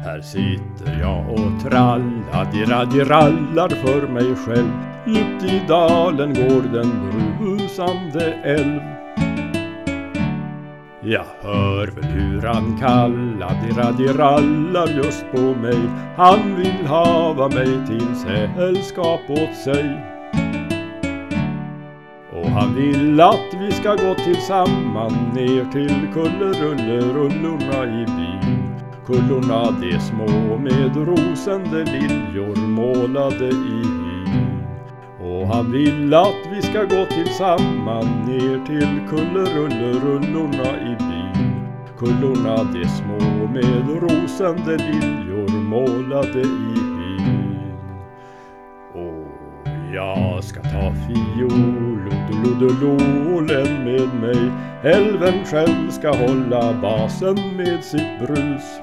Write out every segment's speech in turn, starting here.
Här sitter jag och trallar för mig själv. Djupt i dalen går den brusande älv. Jag hör väl hur han kallar just på mig. Han vill hava mig till sällskap åt sig. Och han vill att vi ska gå tillsammans ner till kullerullorna i byn. Kullorna de små med rosende liljor målade i hyn. Och han vill att vi ska gå tillsammans ner till kullerullorna i byn. Kullorna de små med rosende liljor målade i hyn. Och jag ska ta fiolodololen med mig. Älven själv ska hålla basen med sitt brus.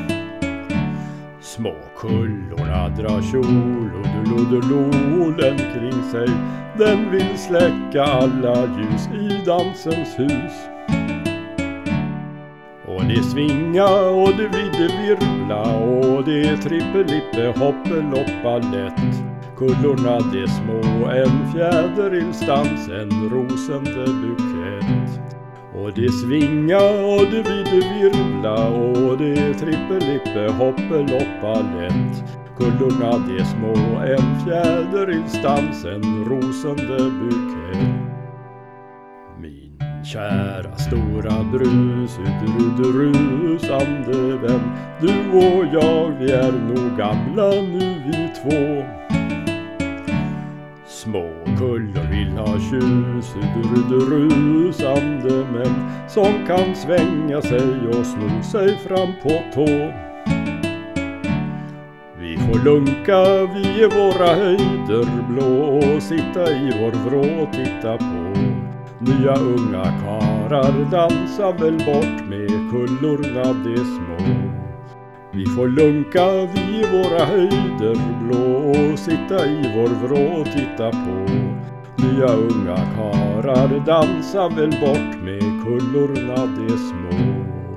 Små kullorna drar kjolodololen kring sig. Den vill släcka alla ljus i dansens hus. Och det svinga och det virvla och det trippelippe hoppeloppa lätt. Kullorna de små, en fjäderilstans, en rosende bukett. Och det svinga och det virvla och det trippelippe hoppeloppa lätt. Kullorna de små, en fjäderilstans, en rosende bukett. Min kära stora rusande vän, du och jag, vi är nog gamla nu vi två. Små kullor vill ha rusande män som kan svänga sig och sno sig fram på tå. Vi får lunka vid våra höjder blå och sitta i vår vrå och titta på. Nya unga karar dansar väl bort med kullorna de små. Vi får lunka vid våra höjder blå och sitta i vår vrå och titta på. Nya unga karar dansar väl bort med kullorna de små.